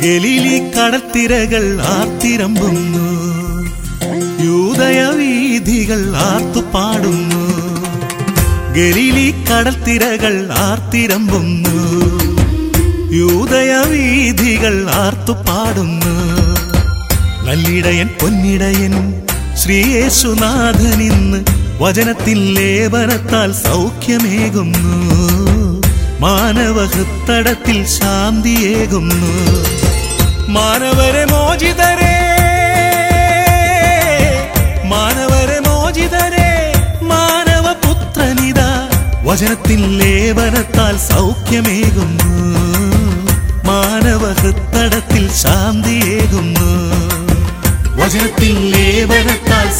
Galilei കടൽത്തിരകൾ ആർത്തിരമ്പുന്നു, യൂദയ വീഥികൾ ആർത്തുപാടുന്നു. Galilei കടൽത്തിരകൾ ആർത്തിരമ്പുന്നു, യൂദയ വീഥികൾ ആർത്തുപാടുന്നു. നല്ലിടയൻ പൊന്നിടയൻ ശ്രീയേശുനാഥനിന്ന് വചനത്തിൽ ലേപനത്താൽ സൗഖ്യമേകുന്നു, മാനവഹൃത്തടത്തിൽ ശാന്തിയേകുന്നു. മാനവരെ മോചിതരേ, മാനവരെ മോചിതരേ, മാനവപുത്രനിതാ വചനത്തിൽ ലേപനത്താൽ സൗഖ്യമേകുന്നു, മാനവഹൃത്തടത്തിൽ ശാന്തിയേകുന്നു. വചനത്തിൽ ലേപനത്താൽ